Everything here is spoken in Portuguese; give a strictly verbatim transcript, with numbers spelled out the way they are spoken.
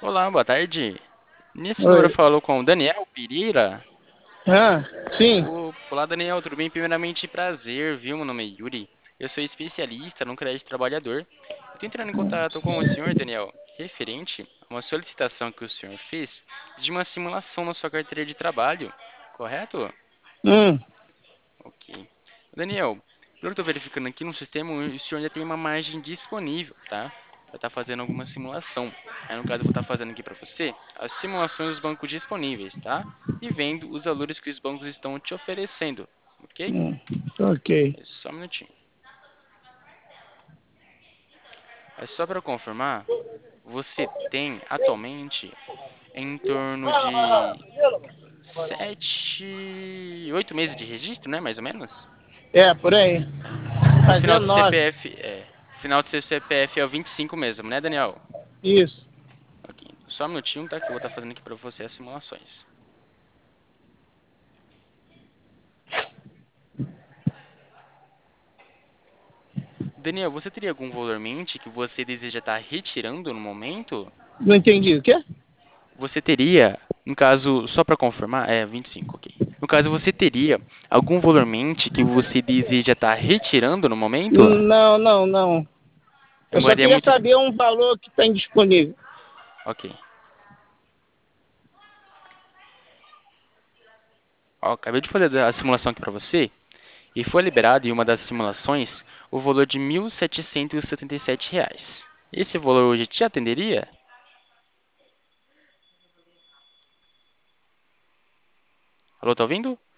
Olá, boa tarde. Nesse número Oi. falou com o Daniel Pereira. Ah, sim. O- Olá, Daniel, tudo bem? Primeiramente, prazer, viu? Meu nome é Yuri. Eu sou especialista no crédito trabalhador. Eu tô entrando em contato com o senhor, Daniel, referente a uma solicitação que o senhor fez de uma simulação na sua carteira de trabalho, correto? Hum, Ok. Daniel, pelo que eu estou verificando aqui no sistema, o senhor ainda tem uma margem disponível, tá? Para estar fazendo alguma simulação. Aí, no caso, eu vou estar fazendo aqui para você as simulações dos bancos disponíveis, tá? E vendo os valores que os bancos estão te oferecendo, ok? hum, ok. É só um minutinho. É só para confirmar, você tem atualmente em torno de sete, oito meses de registro, né? Mais ou menos? É, por aí. O final Fazendo do nove. C P F é, o final do seu C P F é o vinte e cinco mesmo, né, Daniel? Isso. Ok, só um minutinho, tá? Que eu vou estar fazendo aqui para você as simulações. Daniel, você teria algum valor em mente que você deseja estar retirando no momento? Não entendi. O quê? Você teria, no caso, só para confirmar, é vinte e cinco, ok. No caso, você teria algum valor em mente que você deseja estar retirando no momento? Não, não, não. Eu só Demoraria queria muito. saber um valor que tem disponível. Ok. Ó, acabei de fazer a simulação aqui para você e foi liberado em uma das simulações o valor de mil setecentos e setenta e sete reais. Esse valor hoje te atenderia? Alô, tá ouvindo?